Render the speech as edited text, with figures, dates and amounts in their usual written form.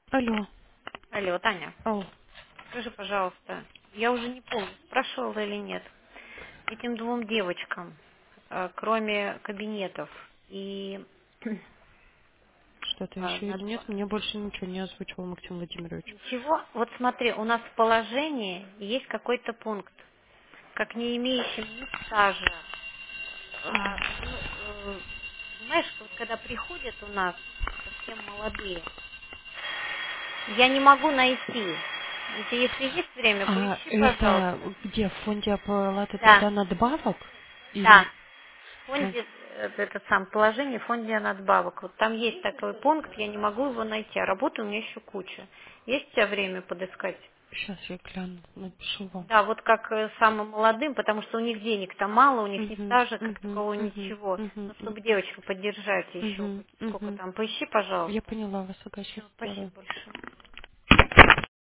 Алло. Алло, Таня, Ау. скажи, пожалуйста, я уже не помню, спрашивала или нет, этим двум девочкам, кроме кабинетов и Что-то еще или нет? Мне больше ничего не озвучивал Максим Владимирович. ничего, вот смотри, у нас в положении есть какой-то пункт, как не имеющим ни стажа. Знаешь, вот когда приходят у нас совсем молодые, я не могу найти. Если есть время, А поищи, это пожалуйста. где? В фонде оплаты Да, труда надбавок? да. Или... В Ну, фонде, это сам положение в фонде надбавок. Вот там есть такой пункт, я не могу его найти, а работы у меня еще куча. Есть у тебя время подыскать? сейчас я гляну, напишу вам. Да, вот как самым молодым, потому что у них денег-то мало, у них ни Угу, стажа, как угу, такого угу, ничего. угу, Ну, чтобы девочку поддержать еще, угу, сколько угу. там, поищи, Я пожалуйста. поняла вас, ага, Все, сейчас спасибо сделаю. большое.